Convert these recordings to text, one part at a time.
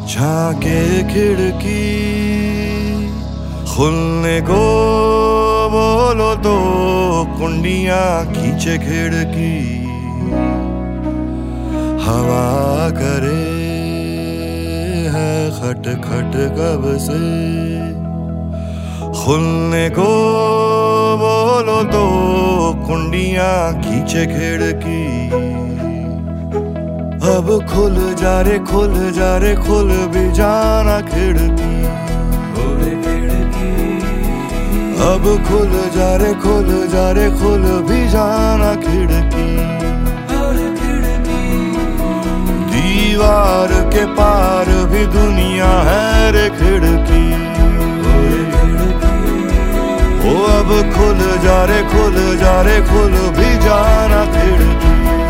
झांके खिड़की खुलने को बोलो तो कुंडियां खींचे खिड़की। हवा करे है खट खट कब से, खुलने को बोलो तो कुंडियां खींचे खिड़की। अब खुल जा रे खुल जा रे खुल भी जाना खिड़की। अब खुल जा रे खुल जा रे खुल भी जाना खिड़की। दीवार के पार भी दुनिया है रे खिड़की। ओ अब खुल जा रे खुल जा रे खुल भी जाना खिड़की।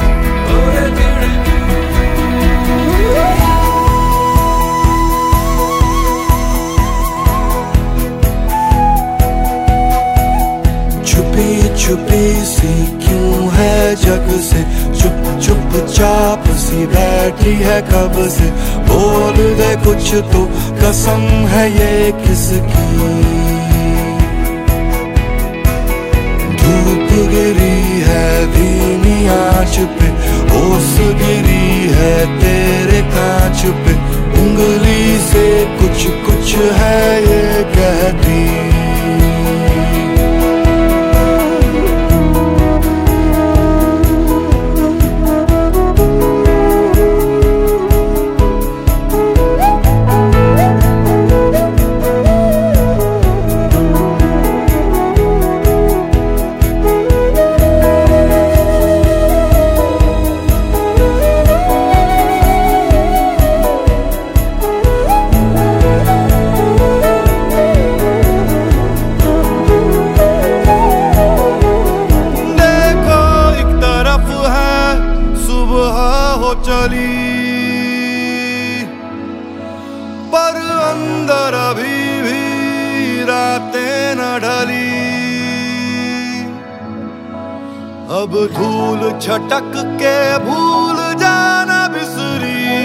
छुपी छुपी सी क्यों है जग से, चुप चुप चाप सी बैठी है कब से। बोल दे कुछ तो कसम है ये किसकी। धूप गिरी है धीमी आंच पे, ओस गिरी है तेरे कांच पे। उंगली से कुछ कुछ है ये कहती। चली पर अंदर अभी भी रातें न ढली। अब धूल छटक के भूल जाना बिसरी।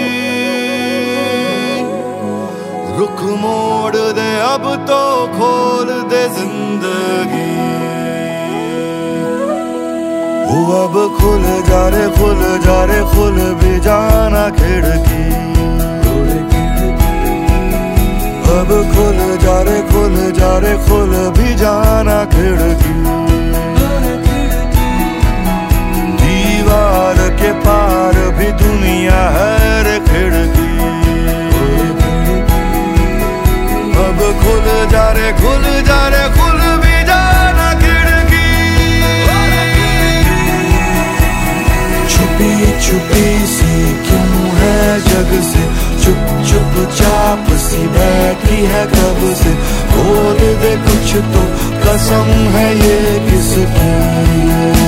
रुख मोड़ दे अब तो खोल दे जिंदगी। अब खुल जा रे खुल जा रे खुल भी जाना खिड़की। अब खुल जा रे खुल जा रे खुल भी जाना खिड़की। दीवार के पार भी दुनिया है रे खिड़की। अब खुल जा रे खुल जा रे खुल भी जाना खिड़की। छुपी सी क्यों है जग से, चुप चुप चाप सी बैठी है कब से। बोल दे कुछ तो कसम है ये किसकी।